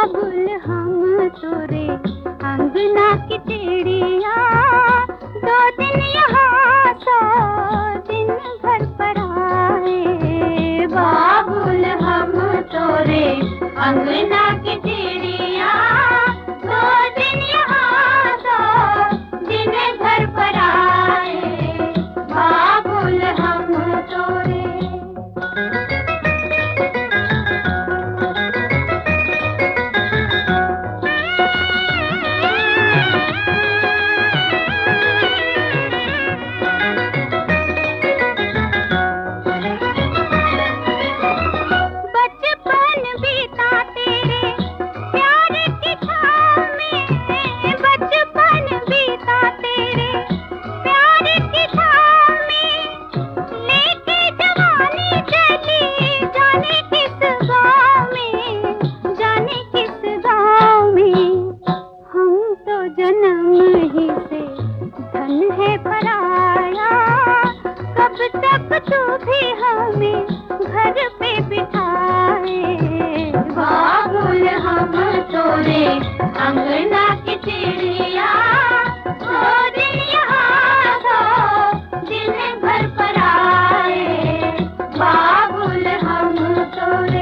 बाबुल हम तोरे अंगना की चिड़िया, 2 दिन यहाँ 100 दिन घर पर आए। बाबुल हम तोरे अंगना की चिड़िया, 2 दिन यहाँ 100 दिन घर पर आए। बाबुल हम तोरे। जन्म ही से धन है पराया, कब तक तू भी हमें घर पे बिठाए। बाबुल हम तोरे अंगना की चिड़िया, 2 दिन यहाँ 100 दिन घर पर आए। बाबुल हम तोरे।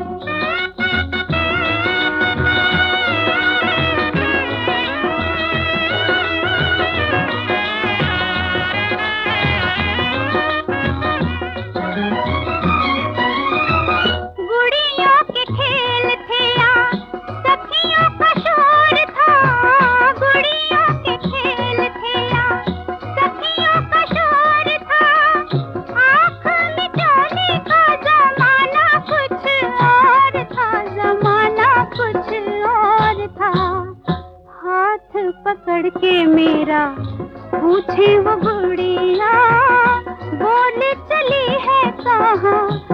पकड़ के मेरा पूछे वो गुड़िया, बोल चली है कहाँ